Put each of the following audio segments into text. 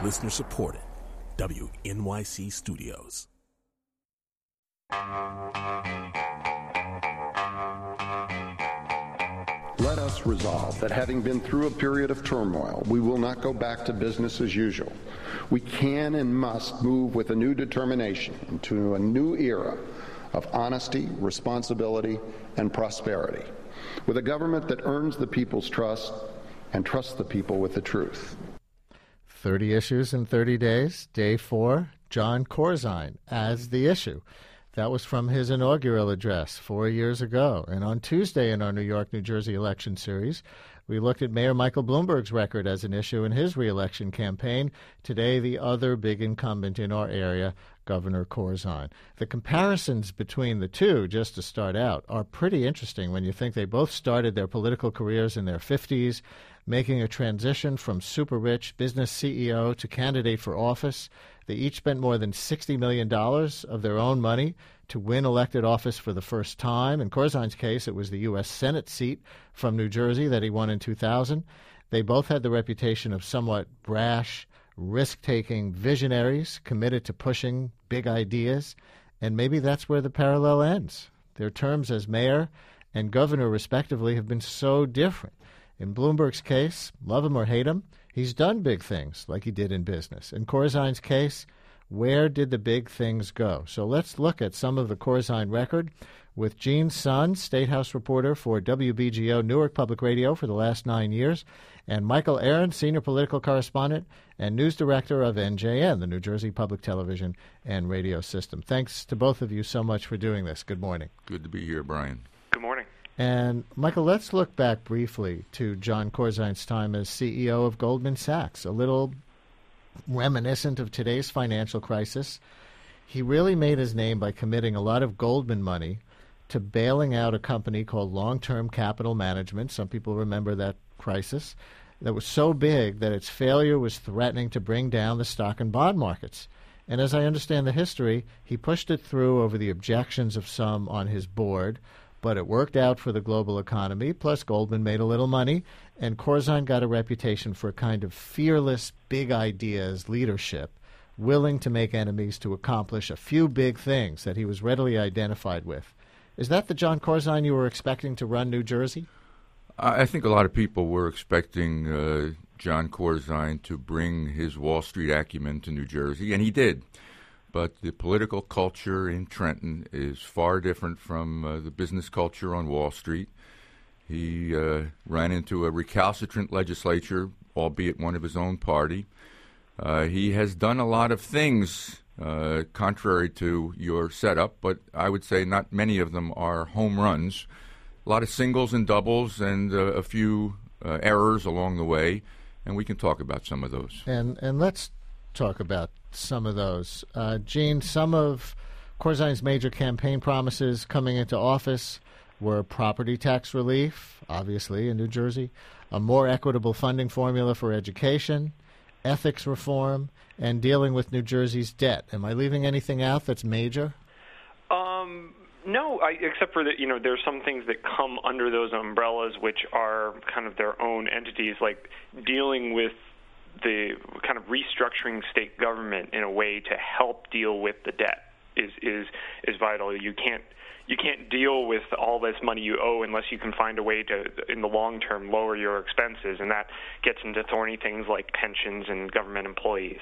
Listener supported. WNYC Studios. Let us resolve that having been through a period of turmoil, we will not go back to business as usual. We can and must move with a new determination into a new era of honesty, responsibility, and prosperity, with a government that earns the people's trust and trusts the people with the truth. 30 issues in 30 days. Day 4, Jon Corzine as the issue. That was from his inaugural address 4 years ago. And on Tuesday in our New York, New Jersey election series, we looked at Mayor Michael Bloomberg's record as an issue in his reelection campaign. Today, the other big incumbent in our area, Governor Corzine. The comparisons between the two, just to start out, are pretty interesting when you think they both started their political careers in their 50s, making a transition from super-rich business CEO to candidate for office. They each spent more than $60 million of their own money to win elected office for the first time. In Corzine's case, it was the U.S. Senate seat from New Jersey that he won in 2000. They both had the reputation of somewhat brash, risk-taking visionaries committed to pushing big ideas, and maybe that's where the parallel ends. Their terms as mayor and governor, respectively, have been so different. In Bloomberg's case, love him or hate him, he's done big things like he did in business. In Corzine's case, where did the big things go? So let's look at some of the Corzine record with Gene Sun, State House reporter for WBGO Newark Public Radio for the last 9 years, and Michael Aaron, senior political correspondent and news director of NJN, the New Jersey Public Television and Radio System. Thanks to both of you so much for doing this. Good morning. Good to be here, Brian. Good morning. And, Michael, let's look back briefly to Jon Corzine's time as CEO of Goldman Sachs, a little reminiscent of today's financial crisis. He really made his name by committing a lot of Goldman money to bailing out a company called Long-Term Capital Management. Some people remember that crisis. That was so big that its failure was threatening to bring down the stock and bond markets. And as I understand the history, he pushed it through over the objections of some on his board, but it worked out for the global economy, plus Goldman made a little money, and Corzine got a reputation for a kind of fearless, big ideas leadership, willing to make enemies to accomplish a few big things that he was readily identified with. Is that the Jon Corzine you were expecting to run New Jersey? I think a lot of people were expecting Jon Corzine to bring his Wall Street acumen to New Jersey, and he did. But the political culture in Trenton is far different from the business culture on Wall Street. He ran into a recalcitrant legislature, albeit one of his own party. He has done a lot of things contrary to your setup, but I would say not many of them are home runs. A lot of singles and doubles and a few errors along the way, and we can talk about some of those. And let's talk about some of those. Gene, some of Corzine's major campaign promises coming into office were property tax relief, obviously, in New Jersey, a more equitable funding formula for education, ethics reform, and dealing with New Jersey's debt. Am I leaving anything out that's major? No, except for that, there's some things that come under those umbrellas which are kind of their own entities, like dealing with the kind of restructuring state government in a way to help deal with the debt is vital. You can't deal with all this money you owe unless you can find a way to, in the long term, lower your expenses, and that gets into thorny things like pensions and government employees.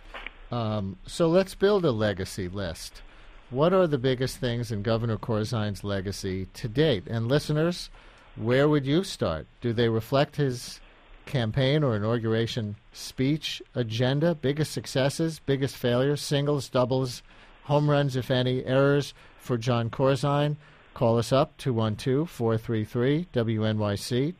So let's build a legacy list. What are the biggest things in Governor Corzine's legacy to date? And listeners, where would you start? Do they reflect his campaign or inauguration speech agenda? Biggest successes, biggest failures, singles, doubles, home runs, if any, errors for Jon Corzine? Call us up, 212-433-WNYC,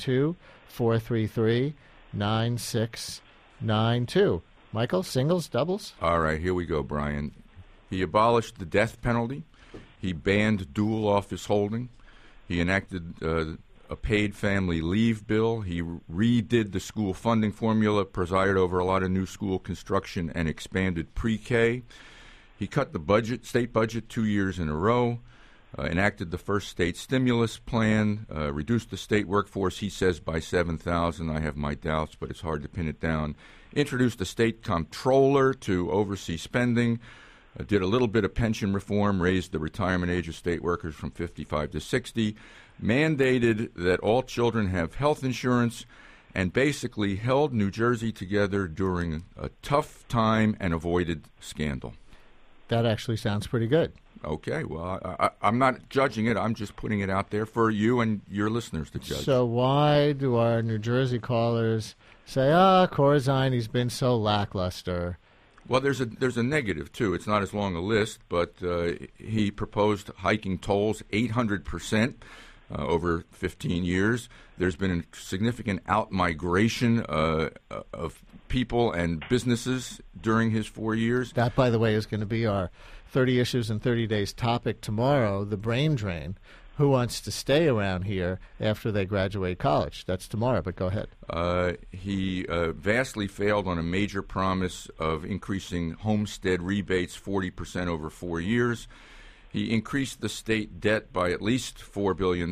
212-433-9692. Michael, singles, doubles? All right, here we go, Brian. He abolished the death penalty. He banned dual office holding. He enacted a paid family leave bill. He redid the school funding formula, presided over a lot of new school construction, and expanded pre-K. He cut the budget, state budget, 2 years in a row. enacted the first state stimulus plan, reduced the state workforce, he says, by 7,000. I have my doubts, but it's hard to pin it down. Introduced a state comptroller to oversee spending, did a little bit of pension reform, raised the retirement age of state workers from 55 to 60, mandated that all children have health insurance, and basically held New Jersey together during a tough time and avoided scandal. That actually sounds pretty good. Okay, well, I'm not judging it. I'm just putting it out there for you and your listeners to judge. So why do our New Jersey callers say, Corzine, he's been so lackluster? Well, there's a negative, too. It's not as long a list, but he proposed hiking tolls 800%. Over 15 years. There's been a significant out-migration of people and businesses during his 4 years. That, by the way, is going to be our 30 Issues in 30 Days topic tomorrow, the brain drain. Who wants to stay around here after they graduate college? That's tomorrow, but go ahead. He vastly failed on a major promise of increasing homestead rebates 40% over 4 years. He increased the state debt by at least $4 billion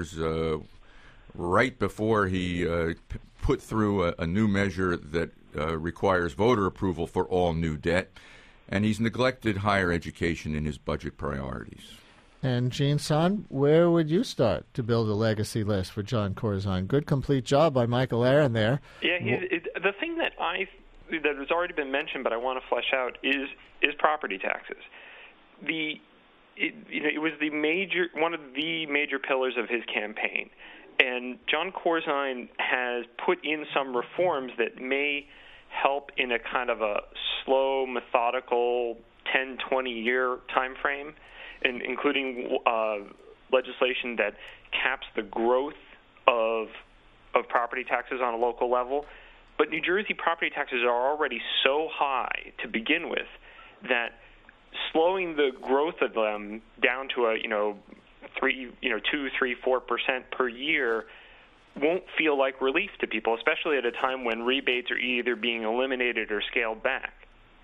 right before he put through a new measure that requires voter approval for all new debt. And he's neglected higher education in his budget priorities. And Gene Son, where would you start to build a legacy list for John Corzine? Good complete job by Michael Aaron there. Yeah, the thing that has already been mentioned, but I want to flesh out is property taxes. It was one of the major pillars of his campaign, and John Corzine has put in some reforms that may help in a kind of a slow, methodical 10, 20-year time frame, and including legislation that caps the growth of property taxes on a local level. But New Jersey property taxes are already so high to begin with that slowing the growth of them down to a 2, 3, 4% per year won't feel like relief to people, especially at a time when rebates are either being eliminated or scaled back.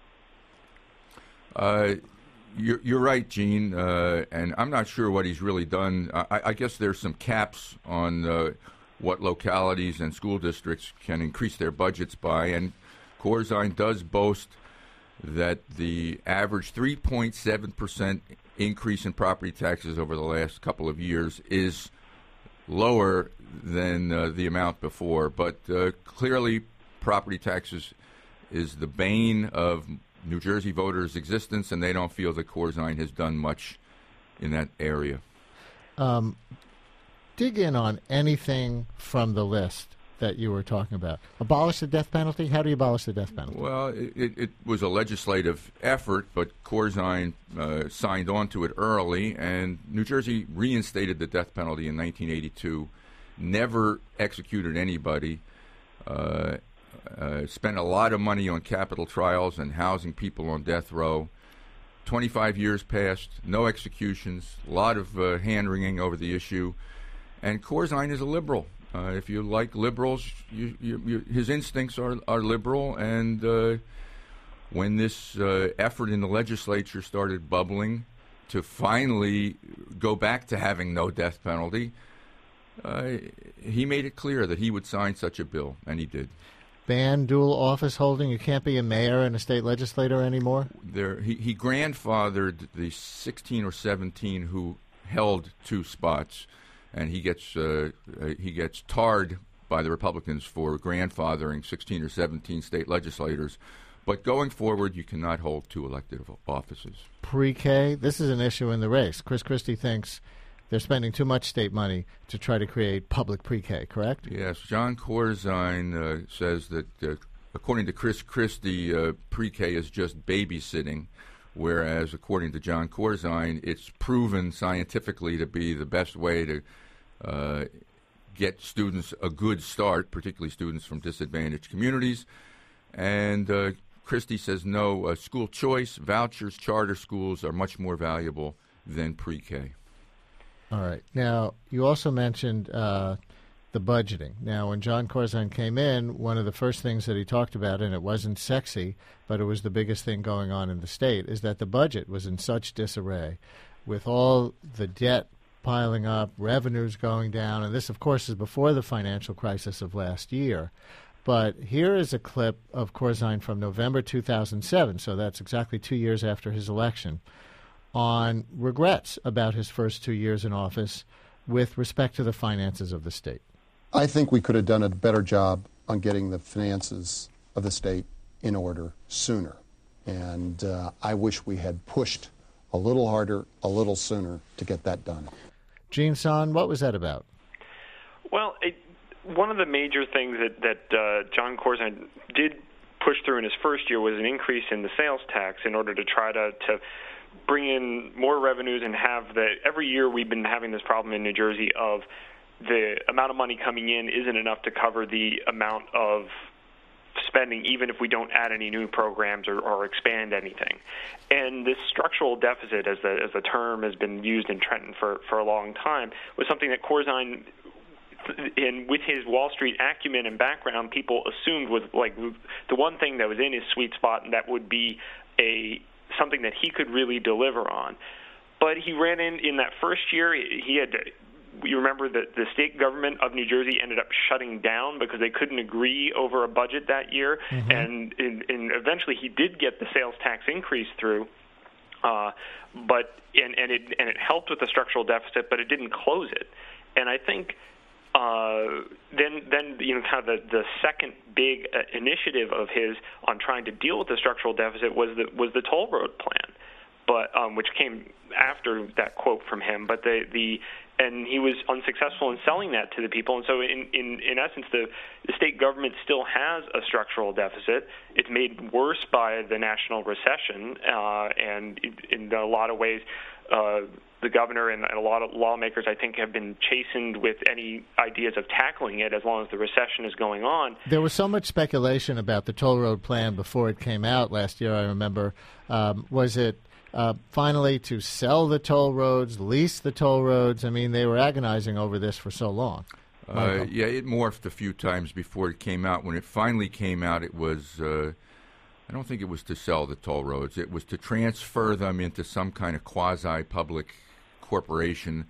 You're right, Gene, and I'm not sure what he's really done. I guess there's some caps on what localities and school districts can increase their budgets by, and Corzine does boast that the average 3.7% increase in property taxes over the last couple of years is lower than the amount before. But clearly, property taxes is the bane of New Jersey voters' existence, and they don't feel that Corzine has done much in that area. Dig in on anything from the list that you were talking about. Abolish the death penalty? How do you abolish the death penalty? Well, it was a legislative effort, but Corzine signed on to it early, and New Jersey reinstated the death penalty in 1982, never executed anybody, spent a lot of money on capital trials and housing people on death row. 25 years passed, no executions, a lot of hand-wringing over the issue, and Corzine is a liberal. If you like liberals, his instincts are liberal, and when this effort in the legislature started bubbling to finally go back to having no death penalty, he made it clear that he would sign such a bill, and he did. Ban dual office holding? You can't be a mayor and a state legislator anymore? He grandfathered the 16 or 17 who held two spots, and he gets tarred by the Republicans for grandfathering 16 or 17 state legislators. But going forward, you cannot hold two elected offices. Pre-K, this is an issue in the race. Chris Christie thinks they're spending too much state money to try to create public pre-K, correct? Yes. John Corzine says that, according to Chris Christie, pre-K is just babysitting, whereas according to John Corzine, it's proven scientifically to be the best way to get students a good start, particularly students from disadvantaged communities. And Christie says no, school choice, vouchers, charter schools are much more valuable than pre-K. All right. Now, you also mentioned the budgeting. Now, when John Corzine came in, one of the first things that he talked about, and it wasn't sexy, but it was the biggest thing going on in the state, is that the budget was in such disarray. with all the debt piling up, revenues going down, and this, of course, is before the financial crisis of last year. But here is a clip of Corzine from November 2007, so that's exactly 2 years after his election, on regrets about his first 2 years in office with respect to the finances of the state. I think we could have done a better job on getting the finances of the state in order sooner. And I wish we had pushed a little harder, a little sooner to get that done. Gene Son, what was that about? Well, one of the major things that John Corzine did push through in his first year was an increase in the sales tax in order to try to bring in more revenues and have the every year we've been having this problem in New Jersey of the amount of money coming in isn't enough to cover the amount of spending, even if we don't add any new programs or expand anything. And this structural deficit, as the term has been used in Trenton for a long time, was something that Corzine, with his Wall Street acumen and background, people assumed was like the one thing that was in his sweet spot, and that would be something that he could really deliver on. But he ran in that first year. He had. You remember that the state government of New Jersey ended up shutting down because they couldn't agree over a budget that year, and eventually he did get the sales tax increase through, but it helped with the structural deficit, but it didn't close it. And I think then kind of the second big initiative of his on trying to deal with the structural deficit was the toll road plan, but which came after that quote from him. But and he was unsuccessful in selling that to the people. And so in essence, the state government still has a structural deficit. It's made worse by the national recession, and in a lot of ways, the governor and a lot of lawmakers, I think, have been chastened with any ideas of tackling it as long as the recession is going on. There was so much speculation about the toll road plan before it came out last year, I remember. Was it finally to sell the toll roads, lease the toll roads? I mean, they were agonizing over this for so long. Yeah, it morphed a few times before it came out. When it finally came out, it was, I don't think it was to sell the toll roads. It was to transfer them into some kind of quasi-public corporation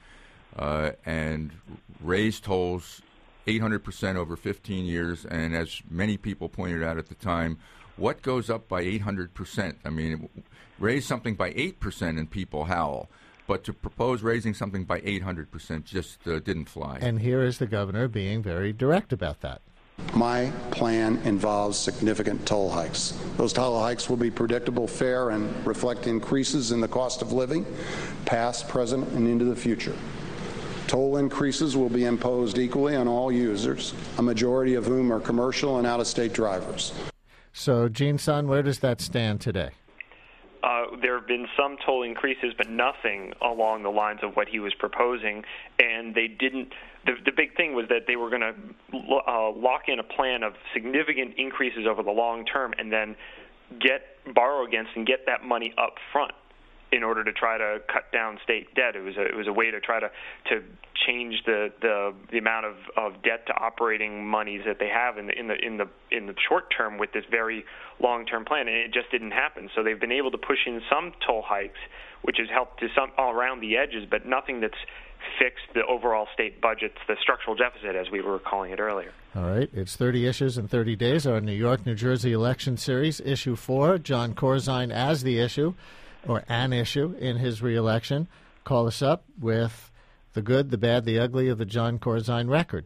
and raise tolls 800% over 15 years. And as many people pointed out at the time, what goes up by 800%? I mean, raise something by 8% and people howl. But to propose raising something by 800% just didn't fly. And here is the governor being very direct about that. My plan involves significant toll hikes. Those toll hikes will be predictable, fair, and reflect increases in the cost of living, past, present, and into the future. Toll increases will be imposed equally on all users, a majority of whom are commercial and out-of-state drivers. So, Gene Son, where does that stand today? There have been some toll increases, but nothing along the lines of what he was proposing, and they didn't. The big thing was that they were going to lock in a plan of significant increases over the long term, and then borrow against and get that money up front in order to try to cut down state debt. It was a way to try to change the amount of debt to operating monies that they have in the short term with this very long-term plan, and it just didn't happen. So they've been able to push in some toll hikes, which has helped to some all around the edges, but nothing that's fixed the overall state budgets, the structural deficit, as we were calling it earlier. All right. It's 30 issues in 30 days, our New York, New Jersey election series. Issue 4, John Corzine as the issue, or an issue in his reelection. Call us up with the good, the bad, the ugly of the John Corzine record,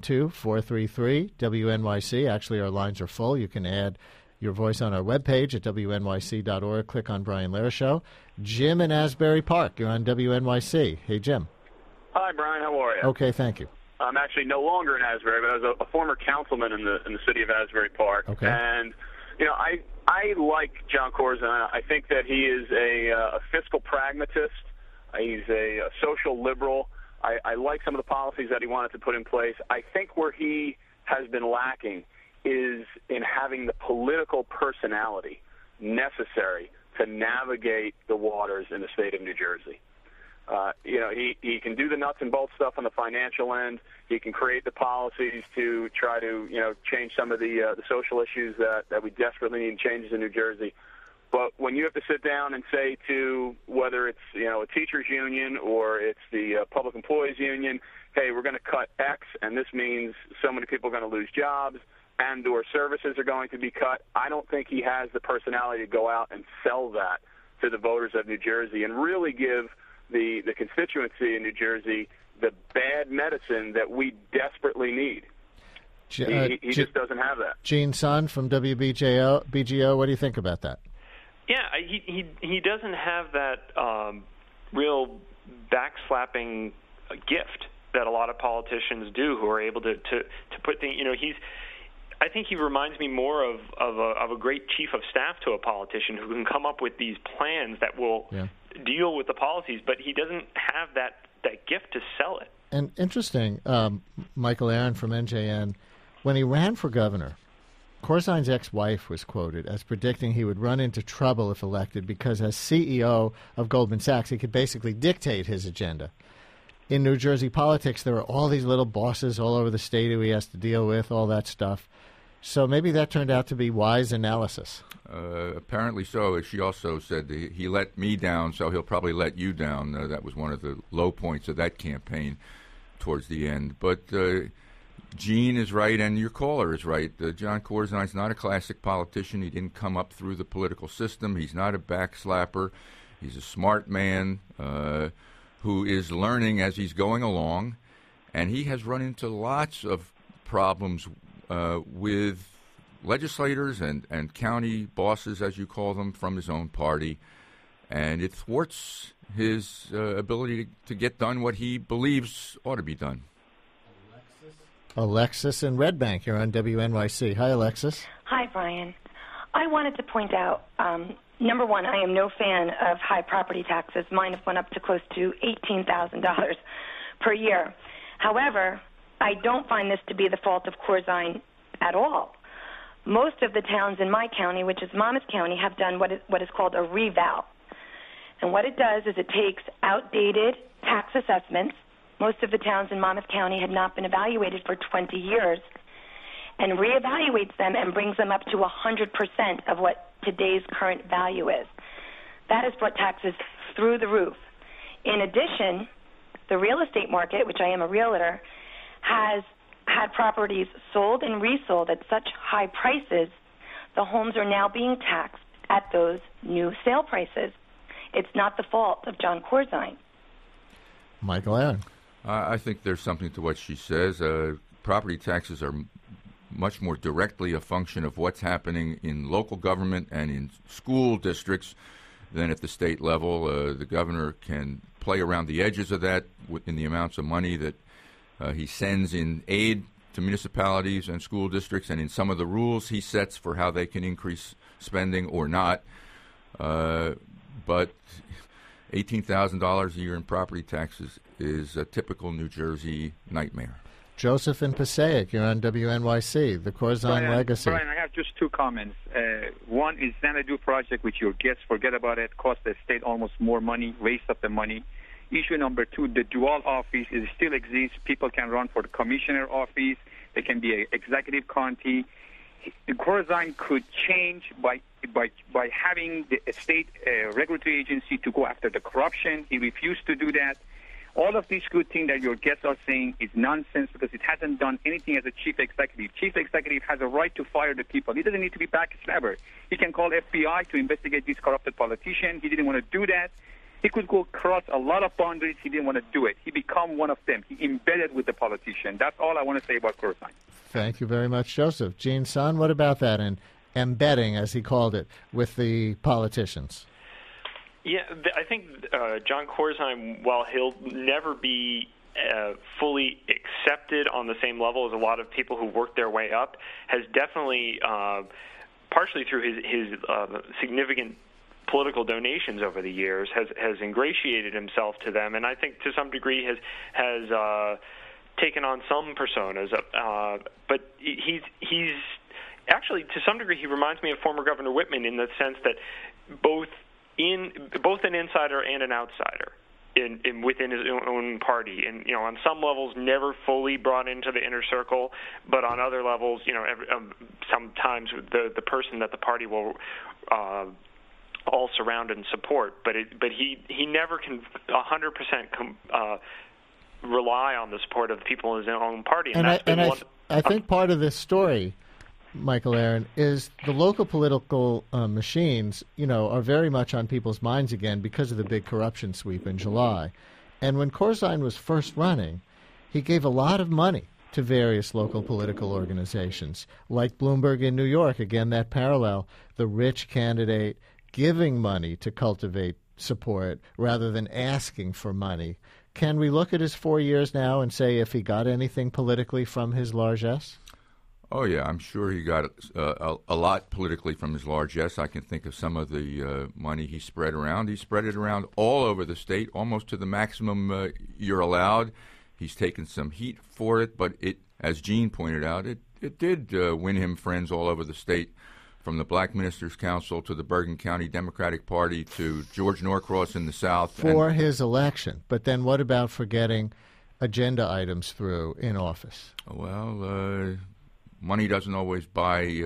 212-433-WNYC. Actually, our lines are full. You can add your voice on our webpage at WNYC.org. Click on Brian Lehrer Show. Jim in Asbury Park, you're on WNYC. Hey, Jim. Hi, Brian. How are you? Okay, thank you. I'm actually no longer in Asbury, but I was a former councilman in the city of Asbury Park. Okay. And, I like John Corzine. I think that he is a fiscal pragmatist. He's a social liberal. I like some of the policies that he wanted to put in place. I think where he has been lacking is in having the political personality necessary to navigate the waters in the state of New Jersey. He can do the nuts and bolts stuff on the financial end. He can create the policies to try to, change some of the social issues that we desperately need changes in New Jersey. But when you have to sit down and say to whether it's a teachers union or it's the public employees union, hey, we're going to cut X, and this means so many people are going to lose jobs and or services are going to be cut, I don't think he has the personality to go out and sell that to the voters of New Jersey and really give the constituency in New Jersey the bad medicine that we desperately need. He just doesn't have that. Gene Sun from WBGO, what do you think about that? Yeah, he doesn't have that real backslapping gift that a lot of politicians do, who are able to put things. I think he reminds me more of a great chief of staff to a politician who can come up with these plans that will deal with the policies, but he doesn't have that gift to sell it. And interesting, Michael Aaron from NJN, when he ran for governor, Corzine's ex-wife was quoted as predicting he would run into trouble if elected because as CEO of Goldman Sachs, he could basically dictate his agenda. In New Jersey politics, there are all these little bosses all over the state who he has to deal with, all that stuff. So maybe that turned out to be wise analysis. Apparently so. She also said that he let me down, so he'll probably let you down. That was one of the low points of that campaign towards the end. But Gene is right, and your caller is right. John Corzine's not a classic politician. He didn't come up through the political system. He's not a backslapper. He's a smart man who is learning as he's going along, and he has run into lots of problems with legislators and county bosses, as you call them, from his own party, and it thwarts his ability to get done what he believes ought to be done. Alexis in Red Bank, you're on WNYC. Hi, Alexis. Hi, Brian. I wanted to point out, number one, I am no fan of high property taxes. Mine have went up to close to $18,000 per year. However, I don't find this to be the fault of Corzine at all. Most of the towns in my county, which is Monmouth County, have done what is called a reval. And what it does is it takes outdated tax assessments. Most of the towns in Monmouth County had not been evaluated for 20 years, and reevaluates them and brings them up to 100% of what today's current value is. That has brought taxes through the roof. In addition, the real estate market, which I am a realtor, has had properties sold and resold at such high prices, the homes are now being taxed at those new sale prices. It's not the fault of John Corzine. Michael Aaron. I think there's something to what she says. Property taxes are much more directly a function of what's happening in local government and in school districts than at the state level. The governor can play around the edges of that in the amounts of money that he sends in aid to municipalities and school districts, and in some of the rules he sets for how they can increase spending or not. But $18,000 a year in property taxes is a typical New Jersey nightmare. Joseph in Passaic, you're on WNYC, the Corzine legacy. Brian, I have just two comments. One is Xanadu project, which your guests forget about it, cost the state almost more money, waste of the money. Issue number two, the dual office, it still exists. People can run for the commissioner office. They can be an executive county. Corzine could change by having the state regulatory agency to go after the corruption. He refused to do that. All of these good things that your guests are saying is nonsense because it hasn't done anything as a chief executive. Chief executive has a right to fire the people. He doesn't need to be backslapper. He can call FBI to investigate this corrupted politician. He didn't want to do that. He could go across a lot of boundaries. He didn't want to do it. He became one of them. He embedded with the politician. That's all I want to say about Corzine. Thank you very much, Joseph. Gene Sun, what about that and embedding, as he called it, with the politicians? Yeah, I think John Corzine, while he'll never be fully accepted on the same level as a lot of people who work their way up, has definitely, partially through his significant political donations over the years, has ingratiated himself to them, and I think to some degree has taken on some personas. But he's actually, to some degree, he reminds me of former Governor Whitman in the sense that both an insider and an outsider within his own party, and on some levels never fully brought into the inner circle, but on other levels, sometimes the person that the party will all surround and support. But he never can 100% rely on the support of people in his own party. And I think part of this story, Michael Aaron, is the local political machines, are very much on people's minds again because of the big corruption sweep in July. And when Corzine was first running, he gave a lot of money to various local political organizations, like Bloomberg in New York. Again, that parallel, the rich candidate giving money to cultivate support rather than asking for money. Can we look at his 4 years now and say if he got anything politically from his largesse? Oh, yeah, I'm sure he got a lot politically from his largesse. I can think of some of the money he spread around. He spread it around all over the state, almost to the maximum you're allowed. He's taken some heat for it, but it, as Gene pointed out, it did win him friends all over the state, from the Black Ministers Council to the Bergen County Democratic Party to George Norcross in the South. For his election. But then what about for getting agenda items through in office? Well, money doesn't always buy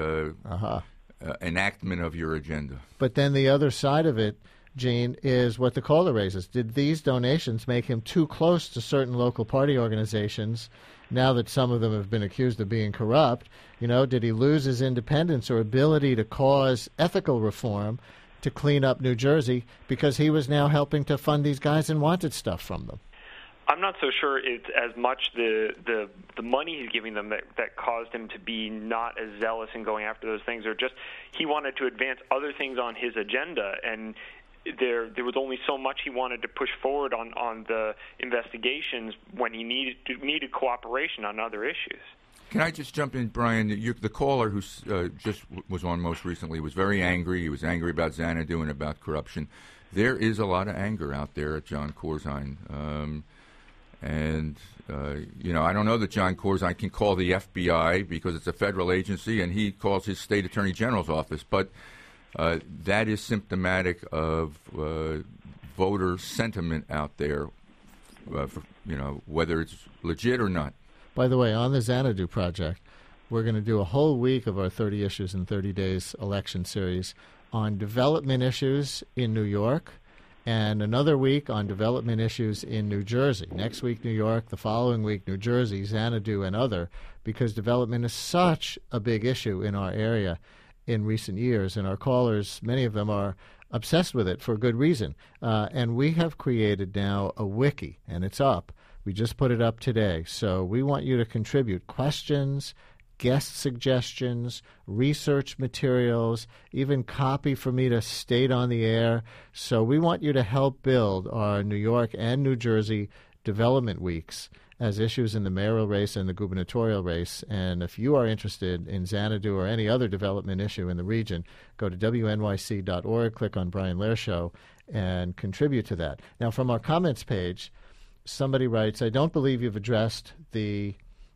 enactment of your agenda. But then the other side of it, Gene, is what the caller raises. Did these donations make him too close to certain local party organizations now that some of them have been accused of being corrupt? Did he lose his independence or ability to cause ethical reform to clean up New Jersey because he was now helping to fund these guys and wanted stuff from them? I'm not so sure it's as much the money he's giving them that caused him to be not as zealous in going after those things, or just he wanted to advance other things on his agenda, and there was only so much he wanted to push forward on the investigations when he needed cooperation on other issues. Can I just jump in, Brian? The caller who just was on most recently was very angry. He was angry about Xanadu and about corruption. There is a lot of anger out there at John Corzine. I don't know that John Corzine can call the FBI because it's a federal agency, and he calls his state attorney general's office. But that is symptomatic of voter sentiment out there, whether it's legit or not. By the way, on the Xanadu Project, we're going to do a whole week of our 30 Issues in 30 Days election series on development issues in New York, and another week on development issues in New Jersey. Next week, New York. The following week, New Jersey, Xanadu, and other, because development is such a big issue in our area in recent years, and our callers, many of them are obsessed with it for good reason. And we have created now a wiki, and it's up. We just put it up today. So we want you to contribute questions, guest suggestions, research materials, even copy for me to state on the air. So we want you to help build our New York and New Jersey development weeks as issues in the mayoral race and the gubernatorial race. And if you are interested in Xanadu or any other development issue in the region, go to wnyc.org, click on Brian Lehrer Show, and contribute to that. Now, from our comments page, somebody writes, I don't believe you've addressed the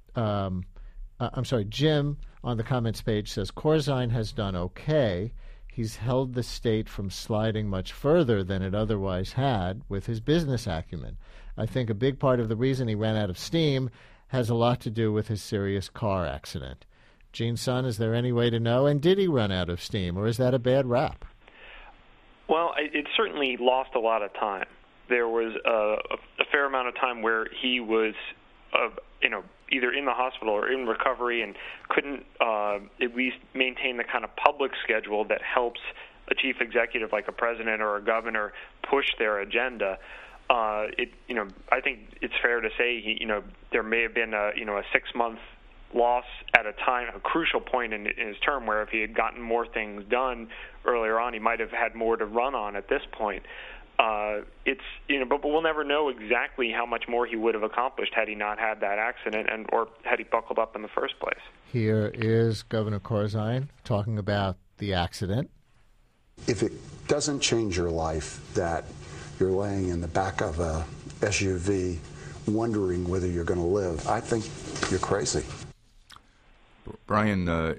Jim on the comments page says, Corzine has done okay. He's held the state from sliding much further than it otherwise had with his business acumen. I think a big part of the reason he ran out of steam has a lot to do with his serious car accident. Gene Sun, is there any way to know? And did he run out of steam, or is that a bad rap? Well, it certainly lost a lot of time. There was a fair amount of time where he was, either in the hospital or in recovery, and couldn't at least maintain the kind of public schedule that helps a chief executive like a president or a governor push their agenda. I think it's fair to say there may have been a 6-month loss at a time, a crucial point in his term, where if he had gotten more things done earlier on, he might have had more to run on at this point. But we'll never know exactly how much more he would have accomplished had he not had that accident or had he buckled up in the first place. Here is Governor Corzine talking about the accident. If it doesn't change your life that you're laying in the back of a SUV wondering whether you're going to live, I think you're crazy. Brian, the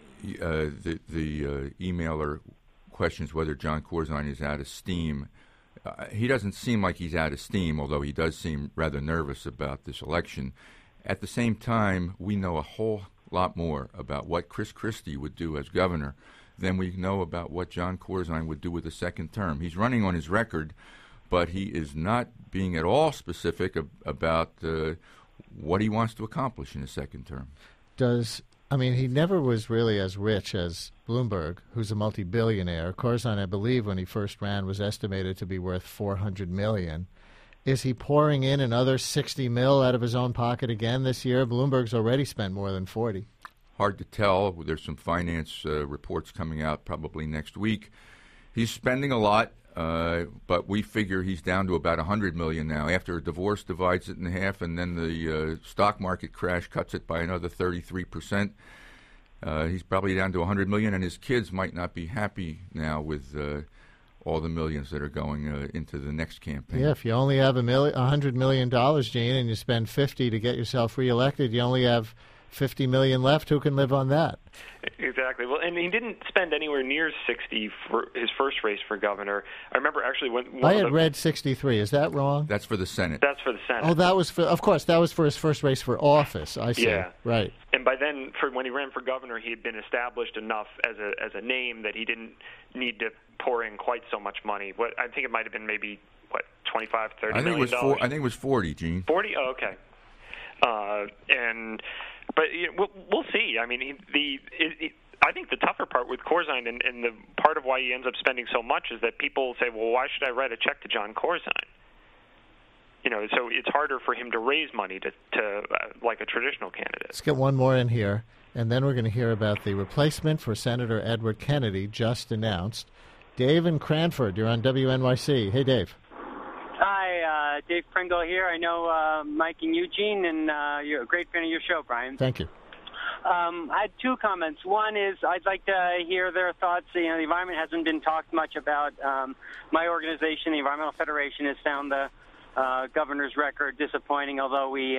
emailer questions whether John Corzine is out of steam. He doesn't seem like he's out of steam, although he does seem rather nervous about this election. At the same time, we know a whole lot more about what Chris Christie would do as governor than we know about what John Corzine would do with a second term. He's running on his record, but he is not being at all specific about what he wants to accomplish in a second term. He never was really as rich as Bloomberg, who's a multi-billionaire. Corzine, I believe, when he first ran, was estimated to be worth $400 million. Is he pouring in another $60 million out of his own pocket again this year? Bloomberg's already spent more than $40. Hard to tell. There's some finance reports coming out probably next week. He's spending a lot, but we figure he's down to about $100 million now. After a divorce divides it in half, and then the stock market crash cuts it by another 33%, he's probably down to $100 million, and his kids might not be happy now with all the millions that are going into the next campaign. Yeah, if you only have $100 million, Gene, and you spend $50 to get yourself reelected, you only have $50 million left. Who can live on that? Exactly. Well, and he didn't spend anywhere near 60 for his first race for governor. I remember actually when I had read 63. Is that wrong? That's for the Senate. That's for the Senate. Oh, that was for his first race for office. I see. Yeah. Right. And by then, when he ran for governor, he had been established enough as a name that he didn't need to pour in quite so much money. I think it might have been maybe $25, $30 million. I think it was 40, Gene. 40? Oh, okay. But we'll see. I mean, I think the tougher part with Corzine and the part of why he ends up spending so much is that people say, well, why should I write a check to John Corzine? So it's harder for him to raise money to like a traditional candidate. Let's get one more in here, and then we're going to hear about the replacement for Senator Edward Kennedy just announced. Dave in Cranford, you're on WNYC. Hey, Dave. Hi, Dave Pringle here. I know Mike and Eugene, and you're a great fan of your show, Brian. Thank you. I had two comments. One is I'd like to hear their thoughts. The environment hasn't been talked much about. My organization, the Environmental Federation, has found the governor's record disappointing, although we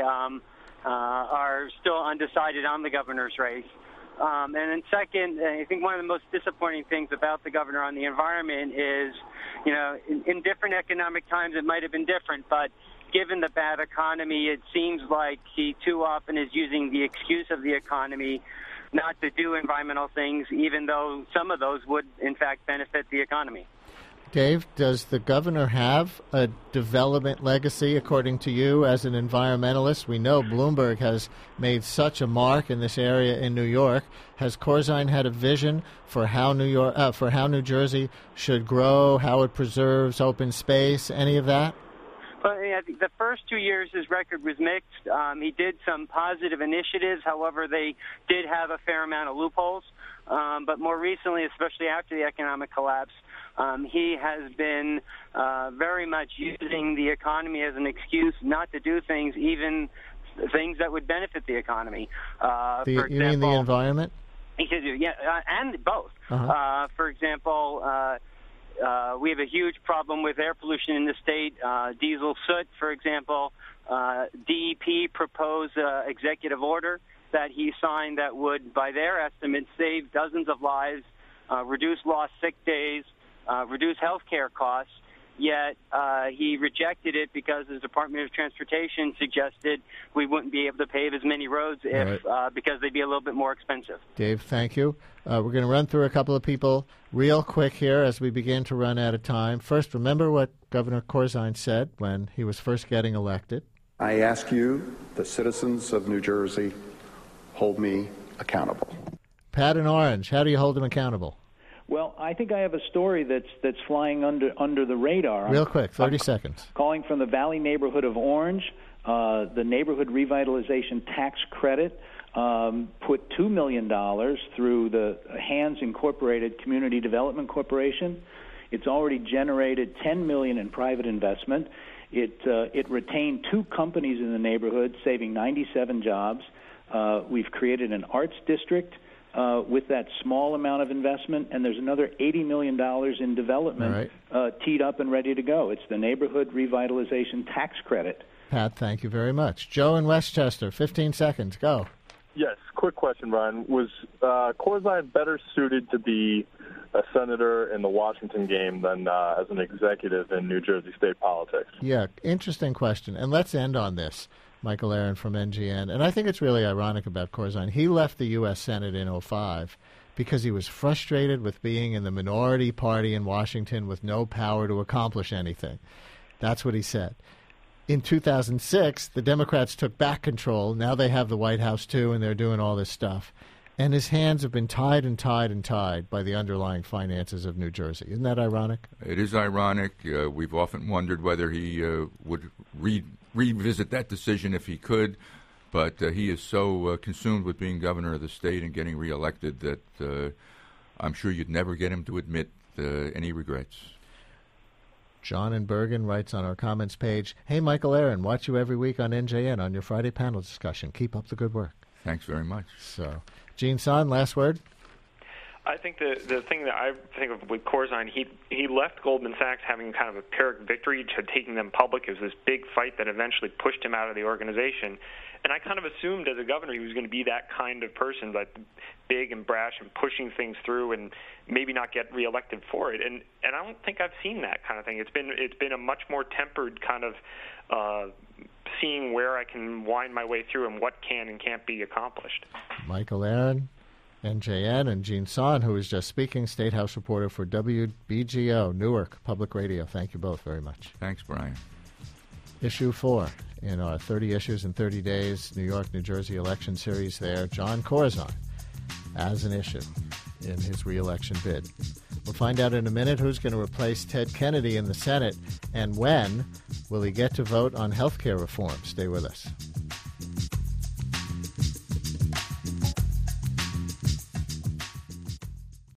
are still undecided on the governor's race. And then second, I think one of the most disappointing things about the governor on the environment is, in different economic times it might have been different, but given the bad economy, it seems like he too often is using the excuse of the economy not to do environmental things, even though some of those would, in fact, benefit the economy. Dave, does the governor have a development legacy, according to you, as an environmentalist? We know Bloomberg has made such a mark in this area in New York. Has Corzine had a vision for how New Jersey should grow, how it preserves open space, any of that? Well, I think the first 2 years his record was mixed. He did some positive initiatives. However, they did have a fair amount of loopholes. But more recently, especially after the economic collapse, he has been very much using the economy as an excuse not to do things, even things that would benefit the economy. For example, you mean the environment? And both. Uh-huh. For example, we have a huge problem with air pollution in the state. Diesel soot, for example. DEP proposed an executive order that he signed that would, by their estimates, save dozens of lives, reduce lost sick days, reduce health care costs, yet he rejected it because the Department of Transportation suggested we wouldn't be able to pave as many roads because they'd be a little bit more expensive. Dave, thank you. We're going to run through a couple of people real quick here as we begin to run out of time. First, remember what Governor Corzine said when he was first getting elected. I ask you, the citizens of New Jersey, hold me accountable. Pat in Orange, how do you hold him accountable? Well, I think I have a story that's flying under the radar. Real quick, 30 seconds. Calling from the Valley neighborhood of Orange, the Neighborhood Revitalization Tax Credit put $2 million through the Hands Incorporated Community Development Corporation. It's already generated $10 million in private investment. It retained 2 companies in the neighborhood, saving 97 jobs. We've created an arts district with that small amount of investment, and there's another $80 million in development teed up and ready to go. It's the Neighborhood Revitalization Tax Credit. Pat, thank you very much. Joe in Westchester, 15 seconds. Go. Yes, quick question, Brian. Was Corzine better suited to be a senator in the Washington game than as an executive in New Jersey state politics? Yeah, interesting question. And let's end on this. Michael Aaron from NGN. And I think it's really ironic about Corzine. He left the U.S. Senate in 2005 because he was frustrated with being in the minority party in Washington with no power to accomplish anything. That's what he said. In 2006, the Democrats took back control. Now they have the White House, too, and they're doing all this stuff. And his hands have been tied and tied and tied by the underlying finances of New Jersey. Isn't that ironic? It is ironic. We've often wondered whether he would revisit that decision if he could. But he is so consumed with being governor of the state and getting reelected that I'm sure you'd never get him to admit any regrets. John in Bergen writes on our comments page, "Hey, Michael Aaron, watch you every week on NJN on your Friday panel discussion. Keep up the good work." Thanks very much. So, Gene Son, last word? I think the thing that I think of with Corzine, he left Goldman Sachs having kind of a Pyrrhic victory to taking them public. It was this big fight that eventually pushed him out of the organization. And I kind of assumed as a governor he was going to be that kind of person, like big and brash and pushing things through and maybe not get reelected for it. And I don't think I've seen that kind of thing. It's been a much more tempered kind of seeing where I can wind my way through and what can and can't be accomplished. Michael Aaron, NJN, and Gene Son, who was just speaking, State House reporter for WBGO, Newark Public Radio. Thank you both very much. Thanks, Brian. Issue 4 in our 30 Issues in 30 Days New York, New Jersey election series there, Jon Corzine as an issue in his re-election bid. We'll find out in a minute who's going to replace Ted Kennedy in the Senate and when will he get to vote on health care reform. Stay with us.